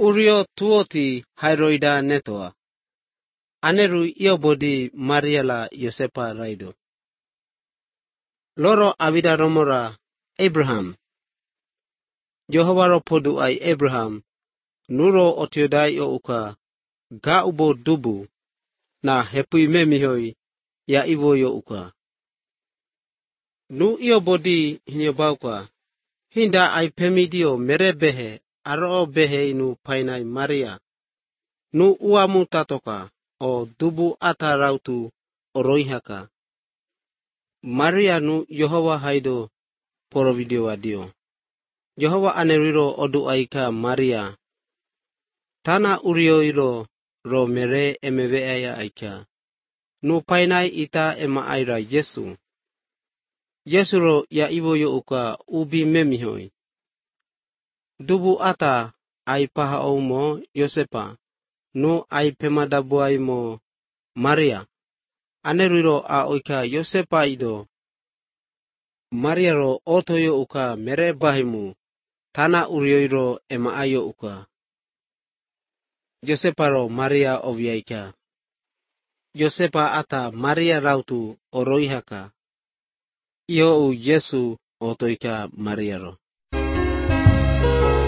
Urio tuoti hairoida netoa. Aneru iobodi Mariala Yosepa raido. Loro avida romora Abraham. Jehovaro podu ai Abraham. Nuro otiodai o uka. Ga ubo dubu. Na hepui memihoi ya ivo yo uka. Nu iobodi hinyobauka. Hinda ai pemidio merebehe. Aro behe inu painai Maria. Nu uamu tatoka. O dubu ata rautu oroihaka. Maria nu Yehova haido porovidio adio. Yehova aneriro odu aika Maria. Tana urioiro ro mere emeveaya aika. Nu painai ita ema aira Yesu. Yesu ro ya ivo yo uka ubi memihoi. Dubu ata ai paha oumo Yosepa. Nu ai pemadabuai mo Maria. Aneriro a oika Yosepa ido. Maria ro otoyo uka mere bahimu. Tana urioiro ema ayo uka. Yosepa ro Maria oviaika. Yosepa ata Maria rautu oroihaka. Iyo u Yesu otoika Maria ro.